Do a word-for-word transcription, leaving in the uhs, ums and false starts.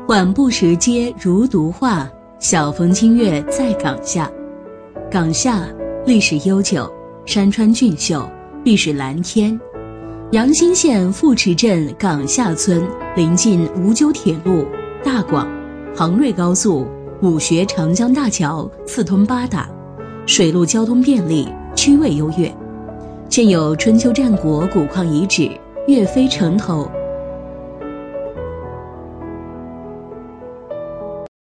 晚不时街如读画，晓风清月在岗下。岗下历史悠久，山川俊秀，碧水蓝天。阳新县富池镇岗下村临近吴纠铁路、大广、杭瑞高速、武学长江大桥，四通八达，水陆交通便利，区位优越。现有春秋战国古矿遗址、岳飞城头